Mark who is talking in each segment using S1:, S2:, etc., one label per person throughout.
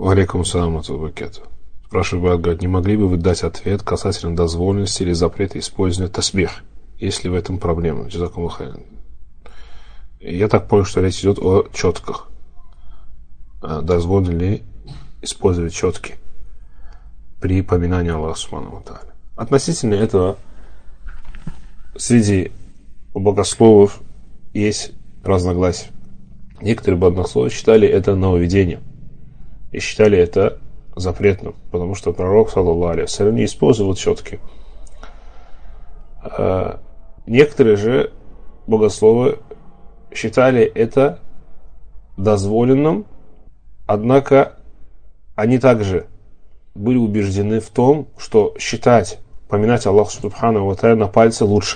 S1: Алейкум ассалам алейкум. Спрашивает брат, говорит, не могли бы вы дать ответ касательно дозволенности или запрета использования тасбих? Есть ли в этом проблема? Джазакумуллаху хайран. Я так понял, что речь идет о четках. Дозволено ли использовать четки при поминании Аллаха субхану ва тааля? Относительно этого среди богословов есть разногласия. Некоторые богословы считали это нововведением и считали это запретным, потому что пророк, саллаллаху алейхи ва саллям, не использовал четки. Некоторые же богословы считали это дозволенным, однако они также были убеждены в том, что считать, поминать Аллаха субхану ва тааля на пальце лучше.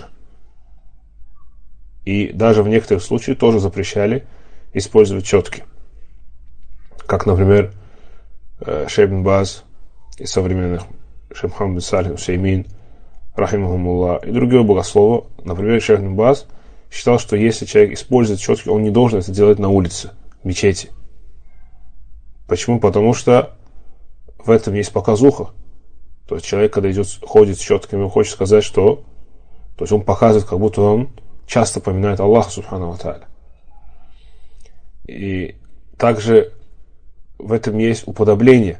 S1: И даже в некоторых случаях тоже запрещали использовать четки. Как, например, Шейх ибн Баз из современных, Шейх Мухаммад бин Салих аль-Усаймин, рахимахумуллах, и другие богословы. Например, Шейх ибн Баз считал, что если человек использует четки, он не должен это делать на улице, в мечети. Почему? Потому что в этом есть показуха. То есть человек, когда ходит с четками, он хочет сказать, что то есть он показывает, как будто он часто поминает Аллаха субхану ва тааля. И также в этом есть уподобление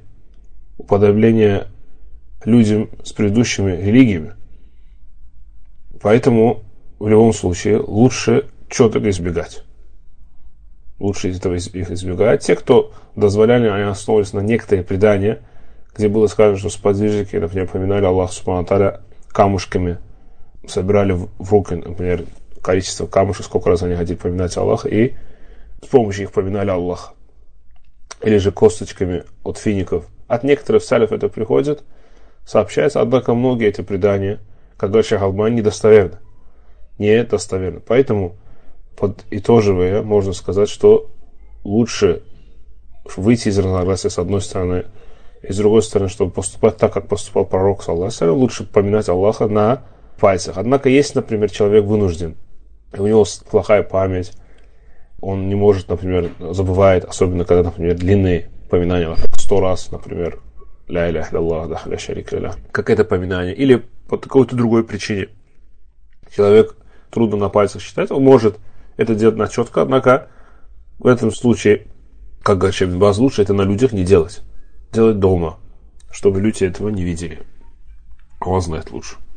S1: людям с предыдущими религиями. Поэтому в любом случае лучше четок избегать. Лучше этого их избегать. Те, кто дозволяли, они основывались на некоторые предания, где было сказано, что сподвижники, например, поминали Аллаха субхану ва тааля камушками, собирали в руки, например, количество камушек, сколько раз они хотели поминать Аллаха, и с помощью их поминали Аллаха. Или же косточками от фиников. От некоторых салиф это приходит, сообщается, однако многие эти предания, как говорит Шейх Албани, недостоверны. Поэтому, подытоживая, можно сказать, что лучше выйти из разногласия с одной стороны, и с другой стороны, чтобы поступать так, как поступал пророк, саллаллаху алейхи ва саллям, лучше поминать Аллаха на пальцах. Однако, если, например, человек вынужден, и у него плохая память, он не может, например, забывает, особенно когда, например, длинные поминания, 100 раз, например, ля иляха илlallah, вахдаху ля шарика лях, как это поминание, или по какой-то другой причине человек трудно на пальцах считать, он может это делать на четко, однако в этом случае, как говорит Шейх ибн Баз, лучше это на людях не делать. Делать дома, чтобы люди этого не видели. Он знает лучше.